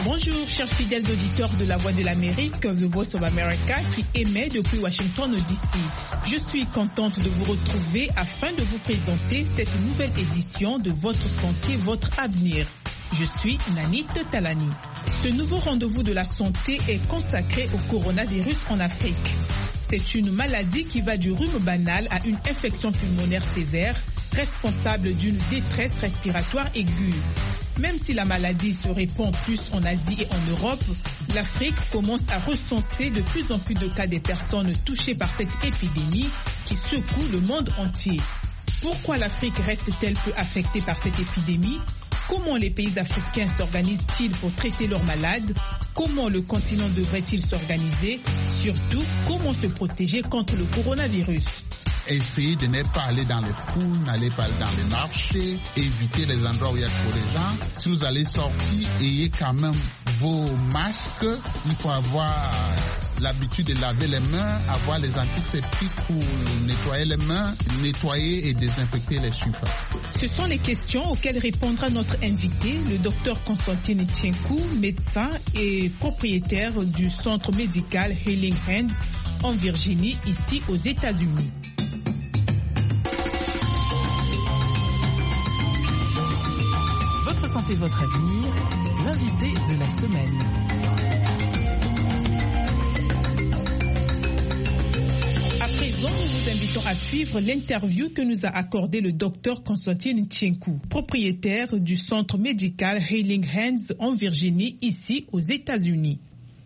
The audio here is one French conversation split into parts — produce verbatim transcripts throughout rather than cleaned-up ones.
Bonjour, chers fidèles auditeurs de La Voix de l'Amérique, The Voice of America, qui émet depuis Washington D C. Je suis contente de vous retrouver afin de vous présenter cette nouvelle édition de Votre santé, votre avenir. Je suis Nanit Talani. Ce nouveau rendez-vous de la santé est consacré au coronavirus en Afrique. C'est une maladie qui va du rhume banal à une infection pulmonaire sévère, responsable d'une détresse respiratoire aiguë. Même si la maladie se répand plus en Asie et en Europe, l'Afrique commence à recenser de plus en plus de cas des personnes touchées par cette épidémie qui secoue le monde entier. Pourquoi l'Afrique reste-t-elle peu affectée par cette épidémie ? Comment les pays africains s'organisent-ils pour traiter leurs malades ? Comment le continent devrait-il s'organiser ? Surtout, comment se protéger contre le coronavirus ? Essayez de ne pas aller dans les foules, n'allez pas dans les marchés, évitez les endroits où il y a trop de gens. Si vous allez sortir, ayez quand même vos masques. Il faut avoir l'habitude de laver les mains, avoir les antiseptiques pour nettoyer les mains, nettoyer et désinfecter les surfaces. Ce sont les questions auxquelles répondra notre invité, le docteur Constantine Etienkou, médecin et propriétaire du centre médical Healing Hands en Virginie, ici aux États-Unis. Votre santé, votre avenir, l'invité de la semaine. À présent, nous vous invitons à suivre l'interview que nous a accordé le docteur Constantine Etienkou, propriétaire du centre médical Healing Hands en Virginie, ici aux États-Unis.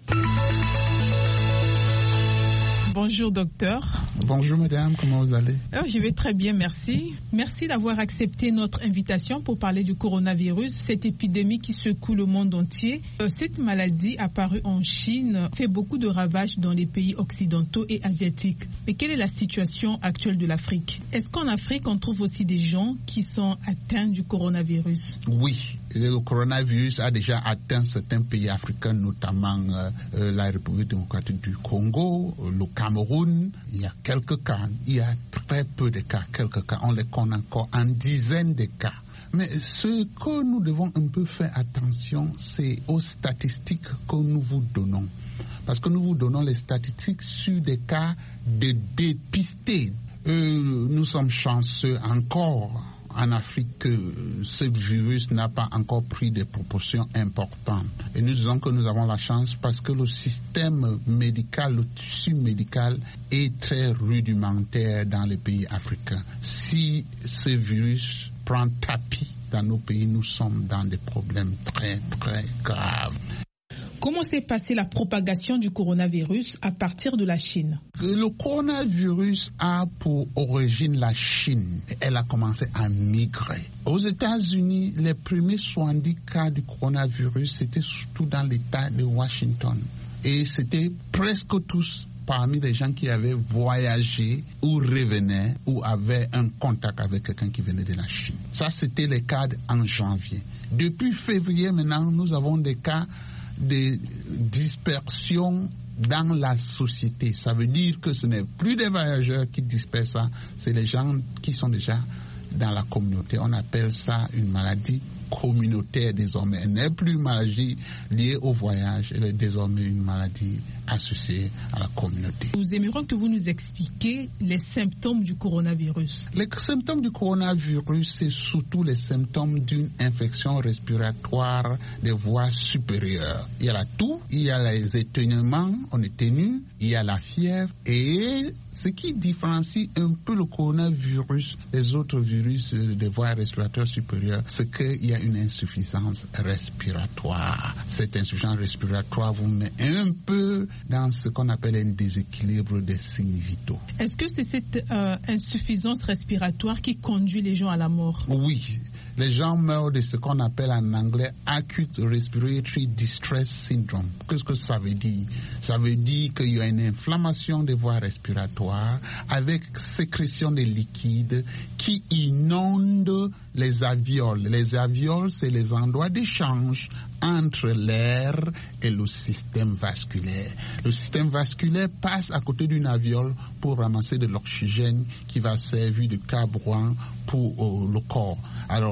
Bonjour docteur. Bonjour madame, comment vous allez? Oh, je vais très bien, merci. Merci d'avoir accepté notre invitation pour parler du coronavirus, cette épidémie qui secoue le monde entier. Cette maladie apparue en Chine fait beaucoup de ravages dans les pays occidentaux et asiatiques. Mais quelle est la situation actuelle de l'Afrique? Est-ce qu'en Afrique, on trouve aussi des gens qui sont atteints du coronavirus? Oui, le coronavirus a déjà atteint certains pays africains, notamment euh, la République démocratique du Congo, le Cameroun. Il y a quelques cas, il y a très peu de cas, quelques cas, on les connaît encore en dizaines de cas. Mais ce que nous devons un peu faire attention, c'est aux statistiques que nous vous donnons. Parce que nous vous donnons les statistiques sur des cas de dépistés. Euh, nous sommes chanceux encore en Afrique que ce virus n'a pas encore pris des proportions importantes. Et nous disons que nous avons la chance parce que le système médical, le tissu médical est très rudimentaire dans les pays africains. Si ce virus prend tapis dans nos pays, nous sommes dans des problèmes très très graves. Comment s'est passée la propagation du coronavirus à partir de la Chine? Le coronavirus a pour origine la Chine. Elle a commencé à migrer. Aux États-Unis, les premiers soixante-dix cas du coronavirus, c'était surtout dans l'État de Washington. Et c'était presque tous parmi les gens qui avaient voyagé ou revenaient ou avaient un contact avec quelqu'un qui venait de la Chine. Ça, c'était les cas en janvier. Depuis février, maintenant, nous avons des cas de dispersion dans la société. Ça veut dire que ce n'est plus des voyageurs qui dispersent ça, c'est les gens qui sont déjà dans la communauté. On appelle ça une maladie communautaire désormais. Elle n'est plus une maladie liée au voyage, elle est désormais une maladie associée à la communauté. Nous aimerions que vous nous expliquiez les symptômes du coronavirus. Les symptômes du coronavirus, c'est surtout les symptômes d'une infection respiratoire des voies supérieures. Il y a la toux, il y a les éternuements, on est ténu, il y a la fièvre et ce qui différencie un peu le coronavirus des autres virus des voies respiratoires supérieures, c'est qu'il y a une insuffisance respiratoire. Cette insuffisance respiratoire vous met un peu dans ce qu'on appelle un déséquilibre des signes vitaux. Est-ce que c'est cette euh, insuffisance respiratoire qui conduit les gens à la mort? Oui. Les gens meurent de ce qu'on appelle en anglais Acute Respiratory Distress Syndrome. Qu'est-ce que ça veut dire? Ça veut dire qu'il y a une inflammation des voies respiratoires avec sécrétion de liquides qui inondent les alvéoles. Les alvéoles, c'est les endroits d'échange entre l'air et le système vasculaire. Le système vasculaire passe à côté d'une alvéole pour ramasser de l'oxygène qui va servir de carburant pour euh, le corps. Alors,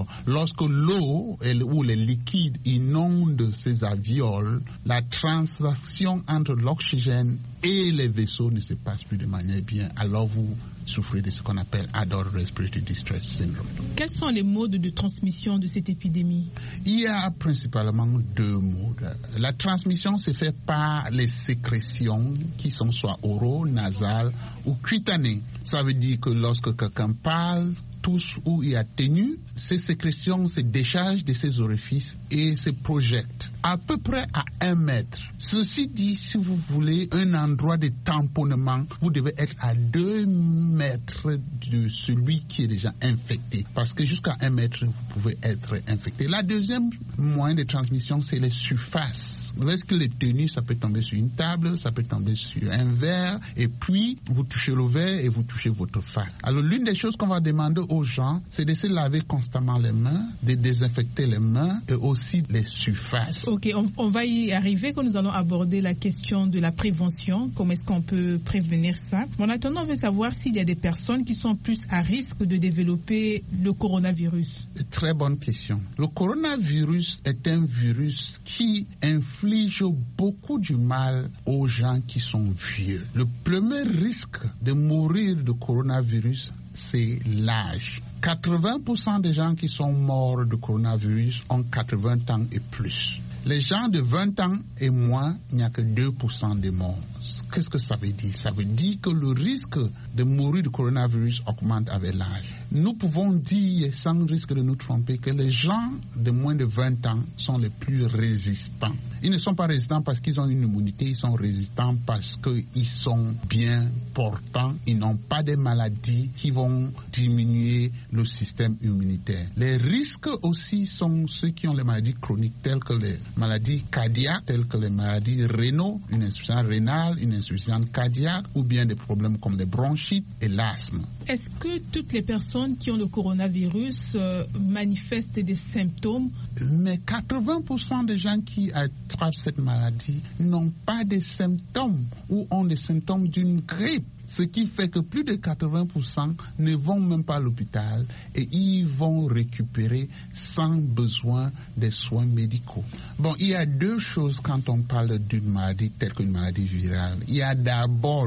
lorsque l'eau ou les liquides inondent ces alvéoles, la transaction entre l'oxygène et les vaisseaux ne se passe plus de manière bien. Alors vous souffrez de ce qu'on appelle Adult Respiratory Distress Syndrome. Quels sont les modes de transmission de cette épidémie? Il y a principalement deux modes. La transmission se fait par les sécrétions qui sont soit oraux, nasales ou cutanées. Ça veut dire que lorsque quelqu'un parle, tousse ou y atténue, ces sécrétions se déchargent de ces orifices et se projettent à peu près à un mètre. Ceci dit, si vous voulez un endroit de tamponnement, vous devez être à deux mètres de celui qui est déjà infecté. Parce que jusqu'à un mètre, vous pouvez être infecté. La deuxième moyen de transmission, c'est les surfaces. Lorsque les tenues, ça peut tomber sur une table, ça peut tomber sur un verre, et puis vous touchez le verre et vous touchez votre face. Alors l'une des choses qu'on va demander aux gens, c'est de se laver constamment les mains, de désinfecter les mains et aussi les surfaces. Ok, on, on va y arriver quand nous allons aborder la question de la prévention. Comment est-ce qu'on peut prévenir ça? En attendant, on veut savoir s'il y a des personnes qui sont plus à risque de développer le coronavirus. Très bonne question. Le coronavirus est un virus qui inflige beaucoup du mal aux gens qui sont vieux. Le premier risque de mourir de coronavirus, c'est l'âge. quatre-vingts pour cent des gens qui sont morts de coronavirus ont quatre-vingts ans et plus. Les gens de vingt ans et moins, il n'y a que deux pour cent des morts. Qu'est-ce que ça veut dire? Ça veut dire que le risque de mourir de coronavirus augmente avec l'âge. Nous pouvons dire, sans risque de nous tromper, que les gens de moins de vingt ans sont les plus résistants. Ils ne sont pas résistants parce qu'ils ont une immunité, ils sont résistants parce qu'ils sont bien portants, ils n'ont pas de maladies qui vont diminuer le système immunitaire. Les risques aussi sont ceux qui ont les maladies chroniques telles que les maladies cardiaques, telles que les maladies rénaux, une insuffisance rénale, une insuffisance cardiaque ou bien des problèmes comme les bronchites et l'asthme. Est-ce que toutes les personnes qui ont le coronavirus euh, manifestent des symptômes? Mais quatre-vingts pour cent des gens qui attrapent cette maladie n'ont pas de symptômes ou ont des symptômes d'une grippe. Ce qui fait que plus de quatre-vingts pour cent ne vont même pas à l'hôpital et ils vont récupérer sans besoin des soins médicaux. Bon, il y a deux choses quand on parle d'une maladie telle qu'une maladie virale. Il y a d'abord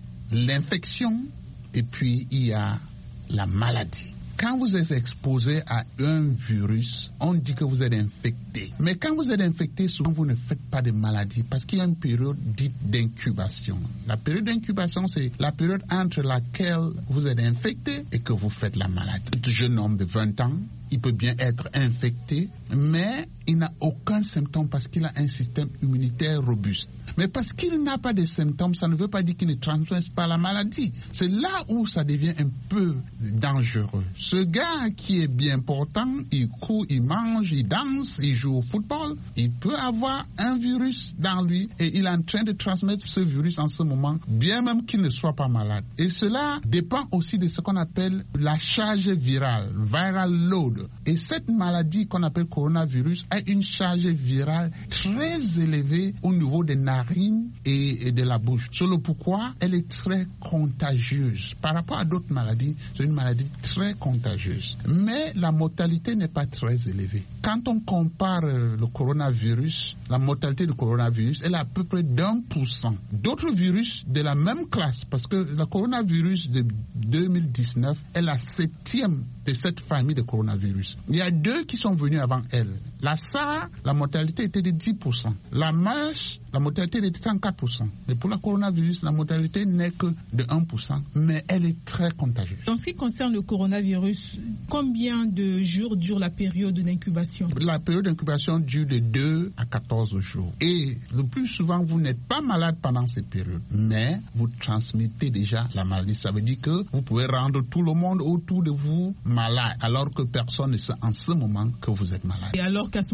l'infection et puis il y a la maladie. Quand vous êtes exposé à un virus, on dit que vous êtes infecté. Mais quand vous êtes infecté, souvent vous ne faites pas de maladie parce qu'il y a une période dite d'incubation. La période d'incubation, c'est la période entre laquelle vous êtes infecté et que vous faites la maladie. Un jeune homme de vingt ans, il peut bien être infecté, mais il n'a aucun symptôme parce qu'il a un système immunitaire robuste. Mais parce qu'il n'a pas de symptômes, ça ne veut pas dire qu'il ne transmet pas la maladie. C'est là où ça devient un peu dangereux. Ce gars qui est bien portant, il court, il mange, il danse, il joue au football, il peut avoir un virus dans lui et il est en train de transmettre ce virus en ce moment, bien même qu'il ne soit pas malade. Et cela dépend aussi de ce qu'on appelle la charge virale, viral load. Et cette maladie qu'on appelle coronavirus a une charge virale très élevée au niveau des narines et, et de la bouche. C'est le pourquoi elle est très contagieuse. Par rapport à d'autres maladies, c'est une maladie très contagieuse. Mais la mortalité n'est pas très élevée. Quand on compare le coronavirus, la mortalité du coronavirus, elle est à peu près d'un pour cent. D'autres virus de la même classe, parce que le coronavirus de deux mille dix-neuf est la septième de cette famille de coronavirus. Il y a deux qui sont venus avant elle. La SARS, la mortalité était de dix pour cent. La MERS, la mortalité était de trente-quatre pour cent. Mais pour le coronavirus, la mortalité n'est que de un pour cent, mais elle est très contagieuse. En ce qui concerne le coronavirus, combien de jours dure la période d'incubation? La période d'incubation dure de deux à quatorze jours. Et le plus souvent, vous n'êtes pas malade pendant cette période, mais vous transmettez déjà la maladie. Ça veut dire que vous pouvez rendre tout le monde autour de vous malade, alors que personne ne sait en ce moment que vous êtes malade. Et alors qu'à ce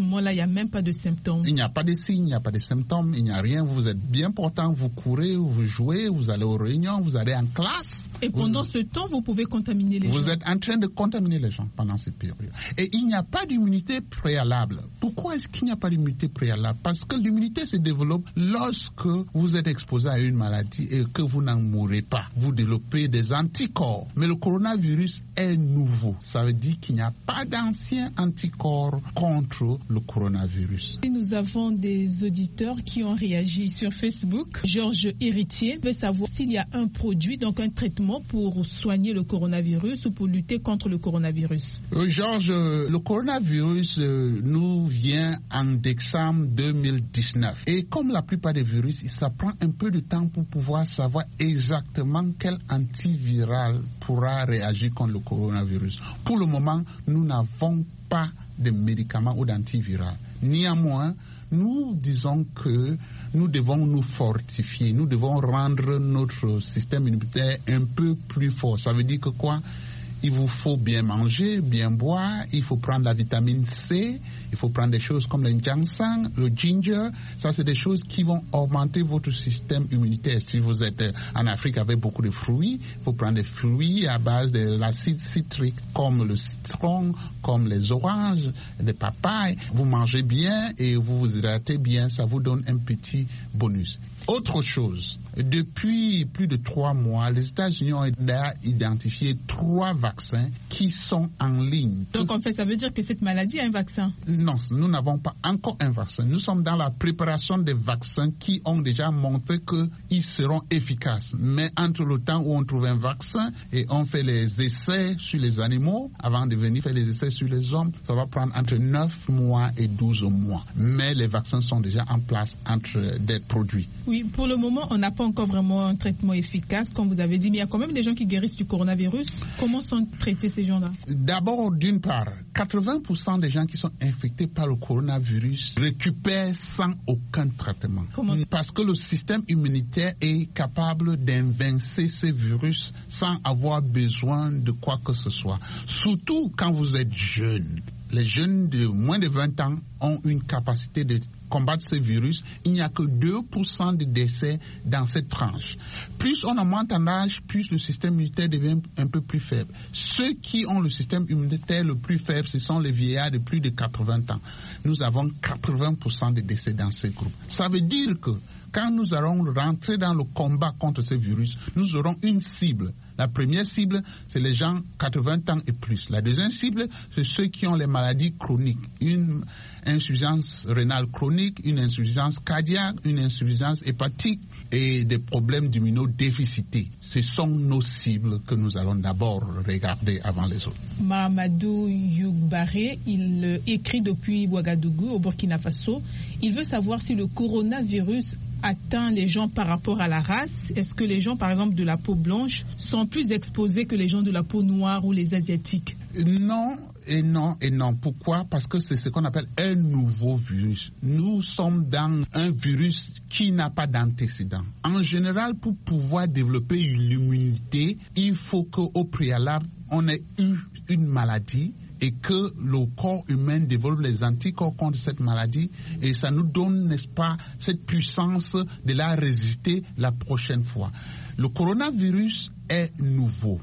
moment-là, il n'y a même pas de symptômes. Il n'y a pas de signes, il n'y a pas de symptômes, il n'y a rien. Vous êtes bien portant, vous courez, vous jouez, vous allez aux réunions, vous allez en classe. Et pendant vous... ce temps, vous pouvez contaminer les vous gens. Vous êtes en train de contaminer les gens pendant cette période. Et il n'y a pas d'immunité préalable. Pourquoi est-ce qu'il n'y a pas d'immunité préalable? Parce que l'immunité se développe lorsque vous êtes exposé à une maladie et que vous n'en mourrez pas. Vous développez des anticorps. Mais le coronavirus est nouveau. Ça veut dire qu'il n'y a pas d'anciens anticorps contre le coronavirus. Et nous avons des auditeurs qui ont réagi sur Facebook. Georges Héritier veut savoir s'il y a un produit, donc un traitement pour soigner le coronavirus ou pour lutter contre le coronavirus. Euh, Georges, le coronavirus euh, nous vient en décembre deux mille dix-neuf. Et comme la plupart des virus, ça prend un peu de temps pour pouvoir savoir exactement quel antiviral pourra réagir contre le coronavirus. Pour le moment, nous n'avons pas de médicaments ou d'antiviral. Néanmoins, nous disons que nous devons nous fortifier, nous devons rendre notre système immunitaire un peu plus fort. Ça veut dire que quoi? Il vous faut bien manger, bien boire, il faut prendre la vitamine C, il faut prendre des choses comme le ginseng, le ginger. Ça, c'est des choses qui vont augmenter votre système immunitaire. Si vous êtes en Afrique avec beaucoup de fruits, il faut prendre des fruits à base de l'acide citrique, comme le citron, comme les oranges, les papayes. Vous mangez bien et vous vous hydratez bien, ça vous donne un petit bonus. Autre chose, depuis plus de trois mois, les États-Unis ont identifié trois vaccins qui sont en ligne. Donc en fait, ça veut dire que cette maladie a un vaccin? Non, nous n'avons pas encore un vaccin. Nous sommes dans la préparation des vaccins qui ont déjà montré qu'ils seront efficaces. Mais entre le temps où on trouve un vaccin et on fait les essais sur les animaux, avant de venir faire les essais sur les hommes, ça va prendre entre neuf mois et douze mois. Mais les vaccins sont déjà en place entre des produits. Oui, pour le moment, on n'a pas encore vraiment un traitement efficace, comme vous avez dit, mais il y a quand même des gens qui guérissent du coronavirus. Comment sont traités ces gens-là? D'abord, d'une part, quatre-vingts pour cent des gens qui sont infectés par le coronavirus récupèrent sans aucun traitement. Comment? Parce que le système immunitaire est capable d'évincer ces virus sans avoir besoin de quoi que ce soit. Surtout quand vous êtes jeune. Les jeunes de moins de vingt ans ont une capacité de combattre ce virus. Il n'y a que deux pour cent de décès dans cette tranche. Plus on augmente en âge, plus le système immunitaire devient un peu plus faible. Ceux qui ont le système immunitaire le plus faible, ce sont les vieillards de plus de quatre-vingts ans. Nous avons quatre-vingts pour cent de décès dans ce groupe. Ça veut dire que quand nous allons rentrer dans le combat contre ce virus, nous aurons une cible. La première cible, c'est les gens quatre-vingts ans et plus. La deuxième cible, c'est ceux qui ont les maladies chroniques. Une insuffisance rénale chronique, une insuffisance cardiaque, une insuffisance hépatique et des problèmes d'immunodéficité. Ce sont nos cibles que nous allons d'abord regarder avant les autres. Mahamadou Yougbaré, il écrit depuis Ouagadougou, au Burkina Faso. Il veut savoir si le coronavirus atteint les gens par rapport à la race. Est-ce que les gens, par exemple, de la peau blanche sont plus exposés que les gens de la peau noire ou les Asiatiques? Non et non et non. Pourquoi? Parce que c'est ce qu'on appelle un nouveau virus. Nous sommes dans un virus qui n'a pas d'antécédent. En général, pour pouvoir développer une immunité, il faut qu'au préalable, on ait eu une maladie et que le corps humain développe les anticorps contre cette maladie et ça nous donne, n'est-ce pas, cette puissance de la résister la prochaine fois. Le coronavirus est nouveau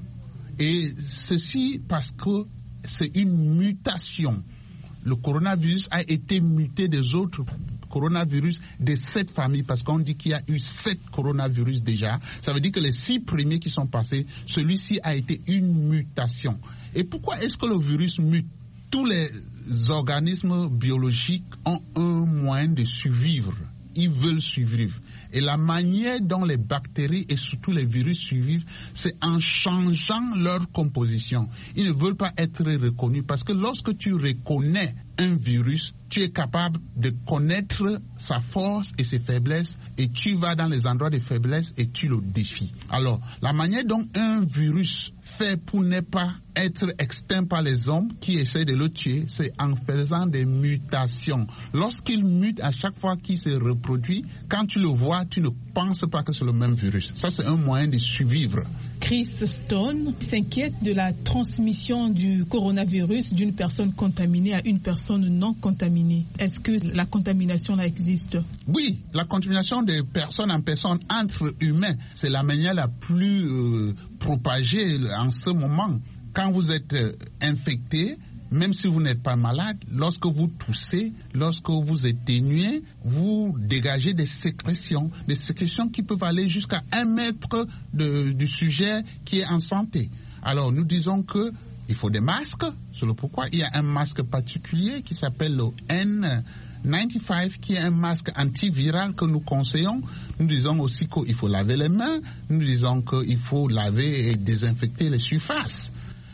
et ceci parce que c'est une mutation. Le coronavirus a été muté des autres coronavirus de cette famille parce qu'on dit qu'il y a eu sept coronavirus déjà. Ça veut dire que les six premiers qui sont passés, celui-ci a été une mutation. Et pourquoi est-ce que le virus mute? Tous les organismes biologiques ont un moyen de survivre. Ils veulent survivre. Et la manière dont les bactéries et surtout les virus survivent, c'est en changeant leur composition. Ils ne veulent pas être reconnus parce que lorsque tu reconnais un virus, tu es capable de connaître sa force et ses faiblesses et tu vas dans les endroits de faiblesse et tu le défies. Alors, la manière dont un virus fait pour ne pas être extinct par les hommes qui essaient de le tuer, c'est en faisant des mutations. Lorsqu'il mute à chaque fois qu'il se reproduit, quand tu le vois, tu ne pense pas que c'est le même virus. Ça, c'est un moyen de survivre. Chris Stone s'inquiète de la transmission du coronavirus d'une personne contaminée à une personne non contaminée. Est-ce que la contamination là existe? Oui, la contamination de personne en personne entre humains, c'est la manière la plus euh, propagée en ce moment. Quand vous êtes euh, infecté, même si vous n'êtes pas malade, lorsque vous toussez, lorsque vous éternuez, vous dégagez des sécrétions, des sécrétions qui peuvent aller jusqu'à un mètre de, du sujet qui est en santé. Alors nous disons que il faut des masques, c'est le pourquoi. Il y a un masque particulier qui s'appelle le N quatre-vingt-quinze, qui est un masque antiviral que nous conseillons. Nous disons aussi qu'il faut laver les mains, nous disons qu'il faut laver et désinfecter les surfaces.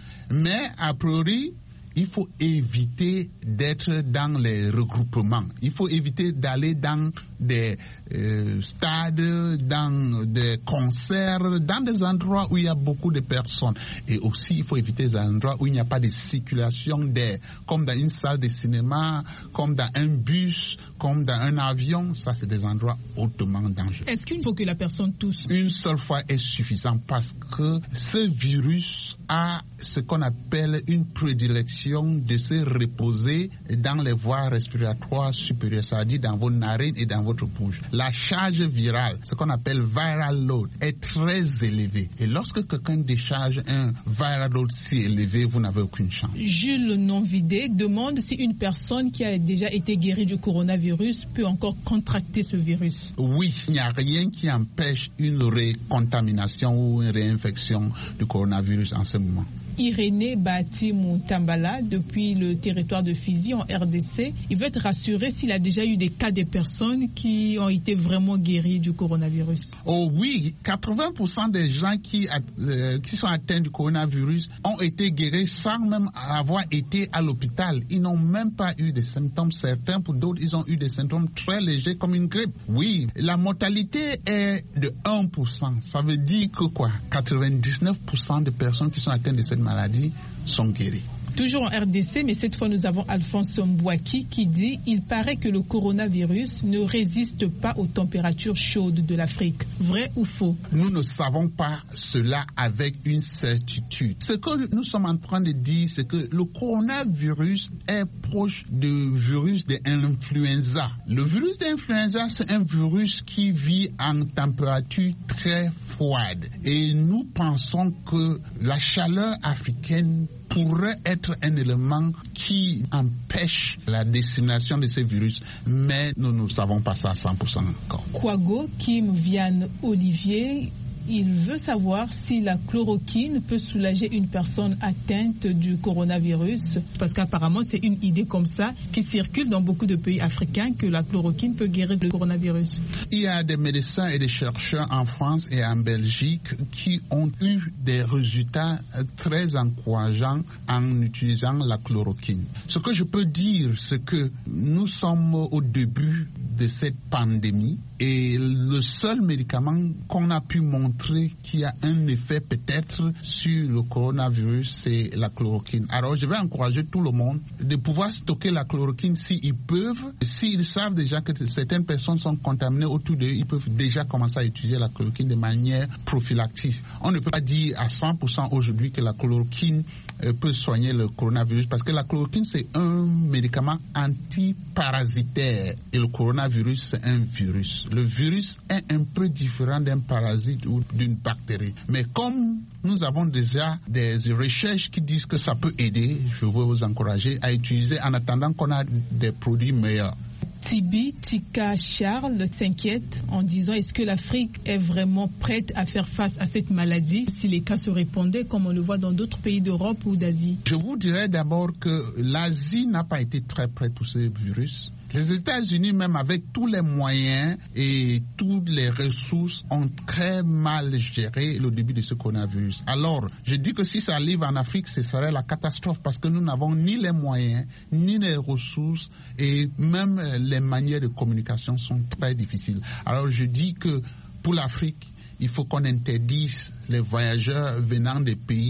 Mais a priori, il faut éviter d'être dans les regroupements. Il faut éviter d'aller dans des euh, stades, dans des concerts, dans des endroits où il y a beaucoup de personnes. Et aussi, il faut éviter des endroits où il n'y a pas de circulation d'air, comme dans une salle de cinéma, comme dans un bus, comme dans un avion. Ça, c'est des endroits hautement dangereux. Est-ce qu'il faut que la personne tousse? Une seule fois est suffisant parce que ce virus a ce qu'on appelle une prédilection de se reposer dans les voies respiratoires supérieures, c'est-à-dire dans vos narines et dans votre bouche. La charge virale, ce qu'on appelle viral load, est très élevée. Et lorsque quelqu'un décharge un viral load si élevé, vous n'avez aucune chance. Jules Nonvidé demande si une personne qui a déjà été guérie du coronavirus peut encore contracter ce virus. Oui, il n'y a rien qui empêche une récontamination ou une réinfection du coronavirus en ce moment. Irénée Bati Moutambala, depuis le territoire de Fizi en R D C, il veut être rassuré s'il a déjà eu des cas de personnes qui ont été vraiment guéries du coronavirus. Oh oui, quatre-vingts pour cent des gens qui, euh, qui sont atteints du coronavirus ont été guéris sans même avoir été à l'hôpital. Ils n'ont même pas eu des symptômes certains. Pour d'autres, ils ont eu des symptômes très légers comme une grippe. Oui, la mortalité est de un pour cent. Ça veut dire que quoi? quatre-vingt-dix-neuf pour cent des personnes qui sont atteintes de cette maladie sont guéries. Toujours en R D C, mais cette fois nous avons Alphonse Mbouaki qui dit « Il paraît que le coronavirus ne résiste pas aux températures chaudes de l'Afrique. Vrai ou faux ?» Nous ne savons pas cela avec une certitude. Ce que nous sommes en train de dire, c'est que le coronavirus est proche du virus de l'influenza. Le virus de l'influenza, c'est un virus qui vit en température très froide. Et nous pensons que la chaleur africaine pourrait être un élément qui empêche la dissémination de ces virus, mais nous ne savons pas ça à cent pour cent encore. Kwago Kim Viane Olivier, il veut savoir si la chloroquine peut soulager une personne atteinte du coronavirus, parce qu'apparemment c'est une idée comme ça qui circule dans beaucoup de pays africains que la chloroquine peut guérir le coronavirus. Il y a des médecins et des chercheurs en France et en Belgique qui ont eu des résultats très encourageants en utilisant la chloroquine. Ce que je peux dire, c'est que nous sommes au début de cette pandémie et le seul médicament qu'on a pu montrer qui a un effet peut-être sur le coronavirus, c'est la chloroquine. Alors je vais encourager tout le monde de pouvoir stocker la chloroquine s'ils peuvent. S'ils savent déjà que certaines personnes sont contaminées autour d'eux, ils peuvent déjà commencer à utiliser la chloroquine de manière prophylactique. On ne peut pas dire à cent pour cent aujourd'hui que la chloroquine euh, peut soigner le coronavirus parce que la chloroquine c'est un médicament antiparasitaire et le coronavirus c'est un virus. Le virus est un peu différent d'un parasite ou d'une bactérie. Mais comme nous avons déjà des recherches qui disent que ça peut aider, je veux vous encourager à utiliser en attendant qu'on a des produits meilleurs. Tibi Tika Charles s'inquiète en disant est-ce que l'Afrique est vraiment prête à faire face à cette maladie si les cas se répandaient comme on le voit dans d'autres pays d'Europe ou d'Asie? Je vous dirais d'abord que l'Asie n'a pas été très prête pour ce virus. Les États-Unis, même avec tous les moyens et toutes les ressources, ont très mal géré le début de ce coronavirus. Alors, je dis que si ça arrive en Afrique, ce serait la catastrophe parce que nous n'avons ni les moyens, ni les ressources et même les manières de communication sont très difficiles. Alors, je dis que pour l'Afrique, il faut qu'on interdise les voyageurs venant des pays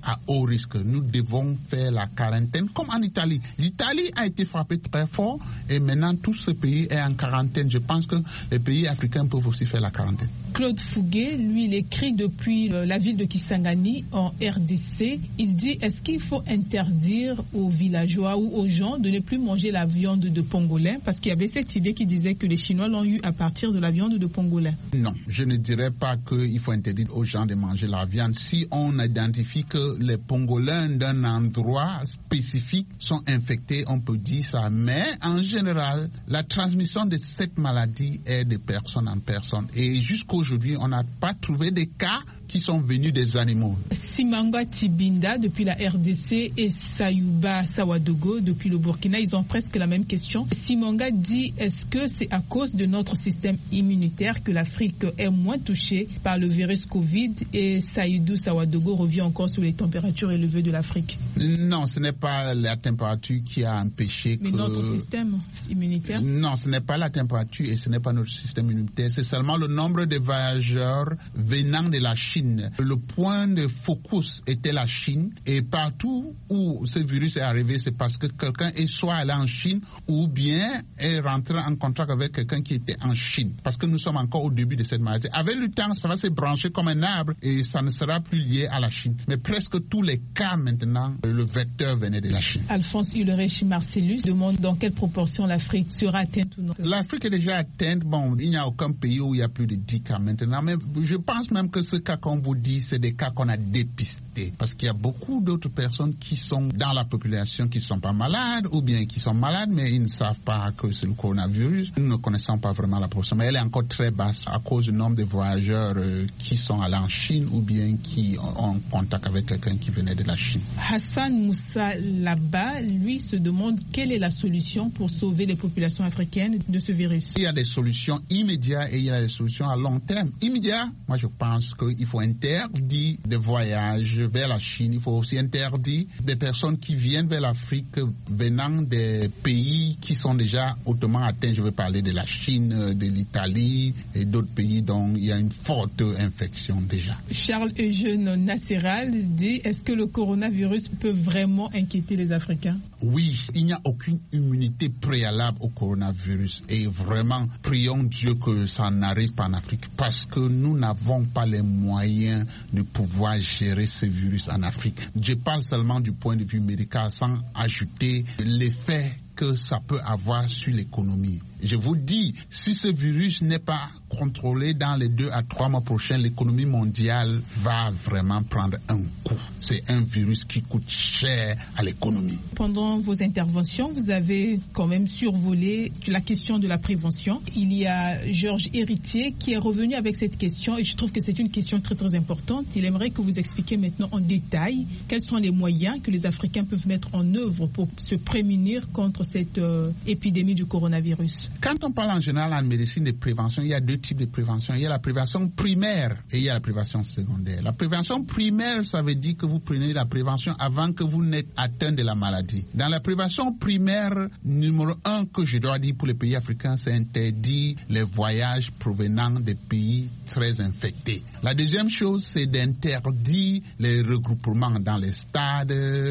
à haut risque. Nous devons faire la quarantaine, comme en Italie. L'Italie a été frappée très fort et maintenant tout ce pays est en quarantaine. Je pense que les pays africains peuvent aussi faire la quarantaine. Claude Fouguet, lui, il écrit depuis la ville de Kisangani en R D C. Il dit, est-ce qu'il faut interdire aux villageois ou aux gens de ne plus manger la viande de pangolin? Parce qu'il y avait cette idée qui disait que les Chinois l'ont eu à partir de la viande de pangolin. Non, je ne dirais pas qu'il faut interdire aux gens de manger la viande. Si on identifie que les pangolins d'un endroit spécifique sont infectés, on peut dire ça. Mais en général, la transmission de cette maladie est de personne en personne. Et jusqu'aujourd'hui, on n'a pas trouvé de cas qui sont venus des animaux. Simanga Tibinda depuis la R D C et Sayouba Sawadogo depuis le Burkina, ils ont presque la même question. Simanga dit, est-ce que c'est à cause de notre système immunitaire que l'Afrique est moins touchée par le virus Covid? Et Saïdou Sawadogo revient encore sur les températures élevées de l'Afrique. Non, ce n'est pas la température qui a empêché Mais que... notre système immunitaire? Non, ce n'est pas la température et ce n'est pas notre système immunitaire. C'est seulement le nombre de voyageurs venant de la Chine. Le point de focus était la Chine et partout où ce virus est arrivé, c'est parce que quelqu'un est soit allé en Chine ou bien est rentré en contact avec quelqu'un qui était en Chine. Parce que nous sommes encore au début de cette maladie. Avec le temps, ça va se brancher comme un arbre et ça ne sera plus lié à la Chine. Mais presque tous les cas maintenant, le vecteur venait de la Chine. Alphonse Ulrich Marcellus demande dans quelle proportion l'Afrique sera atteinte ou non. L'Afrique est déjà atteinte. Bon, il n'y a aucun pays où il y a plus de dix cas maintenant. Mais je pense même que ce cas qu'on vous dit, c'est des cas qu'on a dépistés. Parce qu'il y a beaucoup d'autres personnes qui sont dans la population qui ne sont pas malades ou bien qui sont malades, mais ils ne savent pas que c'est le coronavirus. Nous ne connaissons pas vraiment la proportion, mais elle est encore très basse à cause du nombre de voyageurs euh, qui sont allés en Chine ou bien qui ont contact avec quelqu'un qui venait de la Chine. Hassan Moussa là-bas, lui, se demande quelle est la solution pour sauver les populations africaines de ce virus. Il y a des solutions immédiates et il y a des solutions à long terme. Immédiat, moi je pense qu'il faut interdire des voyages vers la Chine. Il faut aussi interdire des personnes qui viennent vers l'Afrique venant des pays qui sont déjà hautement atteints. Je veux parler de la Chine, de l'Italie et d'autres pays dont il y a une forte infection déjà. Charles Eugène Nasseral dit, est-ce que le coronavirus peut vraiment inquiéter les Africains? Oui, il n'y a aucune immunité préalable au coronavirus et vraiment, prions Dieu que ça n'arrive pas en Afrique parce que nous n'avons pas les moyens de pouvoir gérer ce virus en Afrique. Je parle seulement du point de vue médical sans ajouter l'effet que ça peut avoir sur l'économie. Je vous dis, si ce virus n'est pas contrôlé dans les deux à trois mois prochains, l'économie mondiale va vraiment prendre un coup. C'est un virus qui coûte cher à l'économie. Pendant vos interventions, vous avez quand même survolé la question de la prévention. Il y a Georges Héritier qui est revenu avec cette question et je trouve que c'est une question très très importante. Il aimerait que vous expliquiez maintenant en détail quels sont les moyens que les Africains peuvent mettre en œuvre pour se prémunir contre cette euh, épidémie du coronavirus. Quand on parle en général en médecine de prévention, il y a deux types de prévention. Il y a la prévention primaire et il y a la prévention secondaire. La prévention primaire, ça veut dire que vous prenez la prévention avant que vous n'êtes atteint de la maladie. Dans la prévention primaire, numéro un que je dois dire pour les pays africains, c'est interdire les voyages provenant des pays très infectés. La deuxième chose, c'est d'interdire les regroupements dans les stades,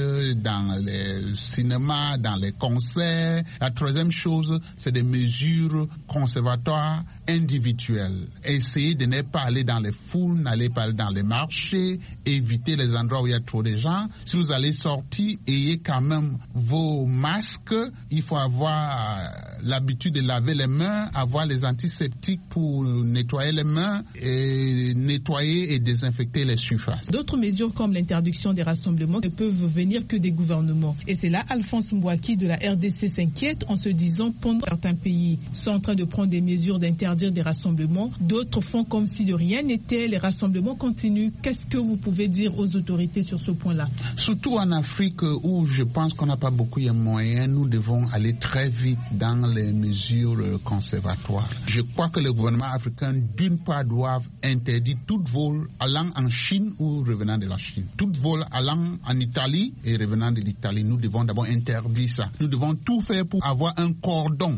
dans les cinémas, dans les concerts. La troisième chose, c'est des mesures conservatoires individuelles. Essayez de ne pas aller dans les foules, n'allez pas dans les marchés, évitez les endroits où il y a trop de gens. Si vous allez sortir, ayez quand même vos masques. Il faut avoir l'habitude de laver les mains, avoir les antiseptiques pour nettoyer les mains et nettoyer et désinfecter les surfaces. D'autres mesures comme l'interdiction des rassemblements ne peuvent venir que des gouvernements. Et c'est là Alphonse Mbouaki de la R D C s'inquiète en se disant pendant certains pays sont en train de prendre des mesures d'interdire des rassemblements, d'autres font comme si de rien n'était, les rassemblements continuent. Qu'est-ce que vous pouvez dire aux autorités sur ce point-là? Surtout en Afrique où je pense qu'on n'a pas beaucoup de moyens, nous devons aller très vite dans les mesures conservatoires. Je crois que les gouvernements africains d'une part doivent interdire tout vol allant en Chine ou revenant de la Chine. Tout vol allant en Italie et revenant de l'Italie, nous devons d'abord interdire ça. Nous devons tout faire pour avoir un cordon, si possible,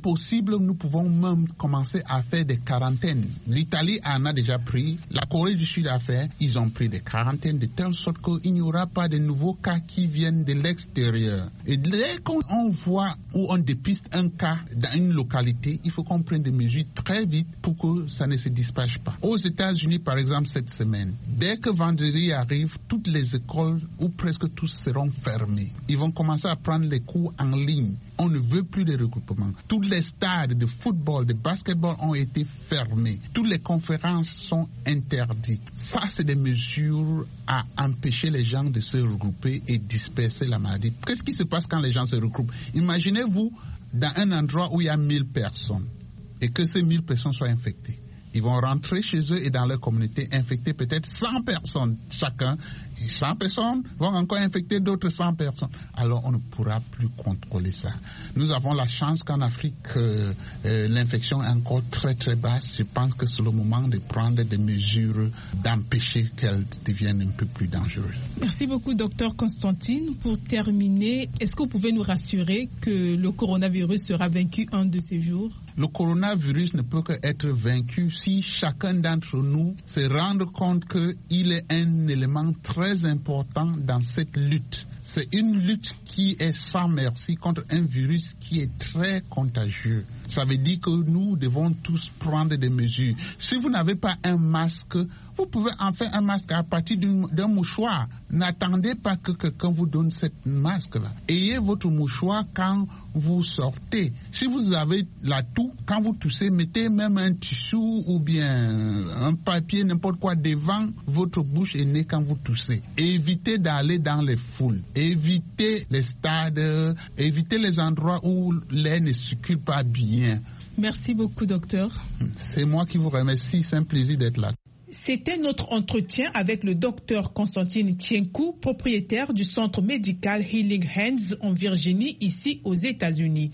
possible, nous pouvons même commencer à faire des quarantaines. L'Italie en a déjà pris, la Corée du Sud a fait, ils ont pris des quarantaines de telle sorte qu'il n'y aura pas de nouveaux cas qui viennent de l'extérieur. Et dès qu'on voit ou on dépiste un cas dans une localité, il faut qu'on prenne des mesures très vite pour que ça ne se disperse pas. Aux États-Unis, par exemple, cette semaine, dès que vendredi arrive, toutes les écoles ou presque tous seront fermées. Ils vont commencer à prendre les cours en ligne. On ne veut plus de regroupements. Tous les stades de football, de basketball ont été fermés. Toutes les conférences sont interdites. Ça, c'est des mesures à empêcher les gens de se regrouper et disperser la maladie. Qu'est-ce qui se passe quand les gens se regroupent? Imaginez-vous dans un endroit où il y a mille personnes et que ces mille personnes soient infectées. Ils vont rentrer chez eux et dans leur communauté infecter peut-être cent personnes chacun. Et cent personnes vont encore infecter d'autres cent personnes. Alors on ne pourra plus contrôler ça. Nous avons la chance qu'en Afrique, euh, euh, l'infection est encore très très basse. Je pense que c'est le moment de prendre des mesures d'empêcher qu'elle devienne un peu plus dangereuse. Merci beaucoup, docteur Constantine. Pour terminer, est-ce que vous pouvez nous rassurer que le coronavirus sera vaincu un de ces jours? Le coronavirus ne peut qu'être vaincu si chacun d'entre nous se rend compte qu'il est un élément très important dans cette lutte. C'est une lutte qui est sans merci contre un virus qui est très contagieux. Ça veut dire que nous devons tous prendre des mesures. Si vous n'avez pas un masque, vous pouvez en faire un masque à partir d'un mouchoir. N'attendez pas que quelqu'un vous donne ce masque-là. Ayez votre mouchoir quand vous sortez. Si vous avez la toux, quand vous toussez, mettez même un tissu ou bien un papier, n'importe quoi, devant votre bouche et nez quand vous toussez. Évitez d'aller dans les foules. Évitez les stades. Évitez les endroits où l'air ne circule pas bien. Merci beaucoup, docteur. C'est moi qui vous remercie. C'est un plaisir d'être là. C'était notre entretien avec le docteur Constantine Tchenkou, propriétaire du centre médical Healing Hands en Virginie, ici aux États-Unis.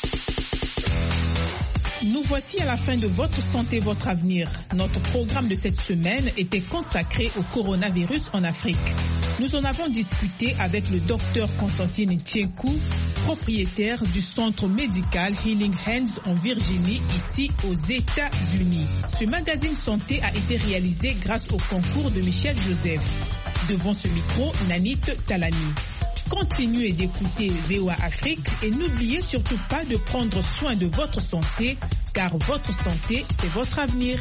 Nous voici à la fin de Votre Santé, Votre Avenir. Notre programme de cette semaine était consacré au coronavirus en Afrique. Nous en avons discuté avec le docteur Constantine Tchenkou, propriétaire du centre médical Healing Hands en Virginie, ici aux États-Unis. Ce magazine santé a été réalisé grâce au concours de Michel Joseph. Devant ce micro, Nanit Talani. Continuez d'écouter V O A Afrique et n'oubliez surtout pas de prendre soin de votre santé, car votre santé, c'est votre avenir.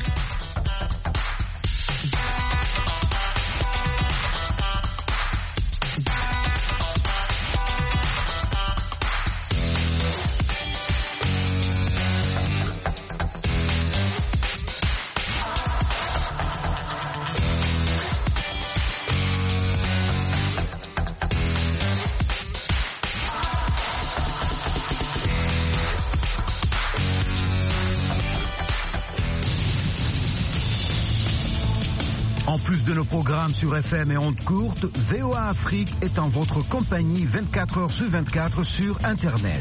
En plus de nos programmes sur F M et ondes courtes, V O A Afrique est en votre compagnie vingt-quatre heures sur vingt-quatre sur Internet.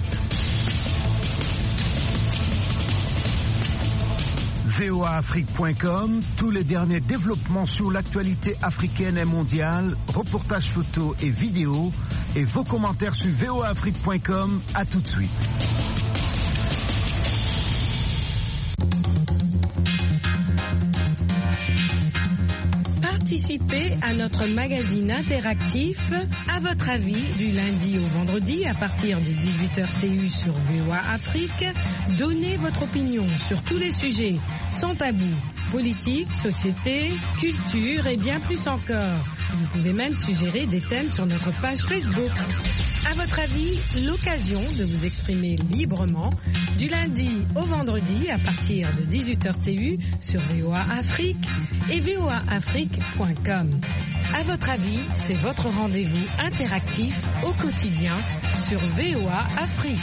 V O A Afrique point com, tous les derniers développements sur l'actualité africaine et mondiale, reportages photos et vidéos, et vos commentaires sur V O A Afrique point com. À tout de suite. Participez à notre magazine interactif À votre avis du lundi au vendredi à partir de dix-huit heures T U sur V O A Afrique. Donnez votre opinion sur tous les sujets sans tabou, politique, société, culture et bien plus encore. Vous pouvez même suggérer des thèmes sur notre page Facebook. À votre avis, l'occasion de vous exprimer librement du lundi au vendredi à partir de dix-huit heures T U sur V O A Afrique et V O A Afrique point com. À votre avis, c'est votre rendez-vous interactif au quotidien sur V O A Afrique.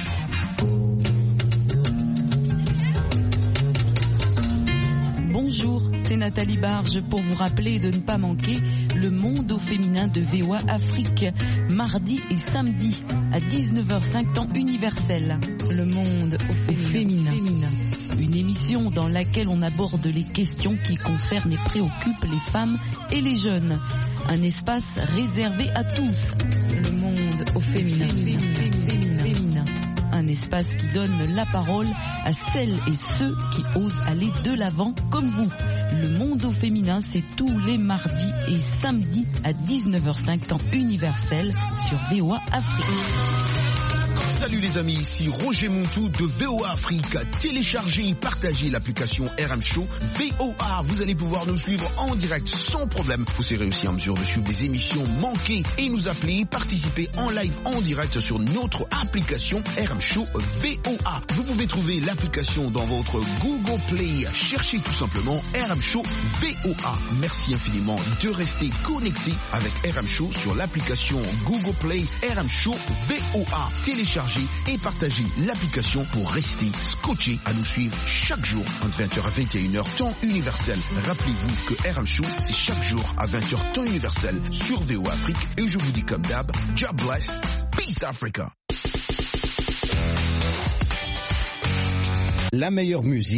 Bonjour, c'est Nathalie Barge pour vous rappeler de ne pas manquer le monde au féminin de V O A Afrique, mardi et samedi à dix-neuf heures cinq temps universel. Le monde au féminin. féminin. Une émission dans laquelle on aborde les questions qui concernent et préoccupent les femmes et les jeunes. Un espace réservé à tous. Le monde au féminin. féminin. féminin. féminin. Un espace espace qui donne la parole à celles et ceux qui osent aller de l'avant comme vous. Le monde au féminin, c'est tous les mardis et samedis à dix-neuf heures cinq temps universel sur V O A Afrique. Salut les amis, ici Roger Montou de V O A Afrique. Téléchargez et partagez l'application R M Show V O A. Vous allez pouvoir nous suivre en direct sans problème. Vous serez aussi en mesure de suivre des émissions manquées et nous appeler, participer en live en direct sur notre application R M Show V O A. Vous pouvez trouver l'application dans votre Google Play. Cherchez tout simplement R M Show V O A. Merci infiniment de rester connecté avec R M Show sur l'application Google Play R M Show V O A. Téléchargez et partagez l'application pour rester scotché à nous suivre chaque jour entre vingt heures à vingt et une heures temps universel. Rappelez-vous que R M Show c'est chaque jour à vingt heures temps universel sur V O A Afrique et je vous dis comme d'hab, God bless, peace Africa. La meilleure musique.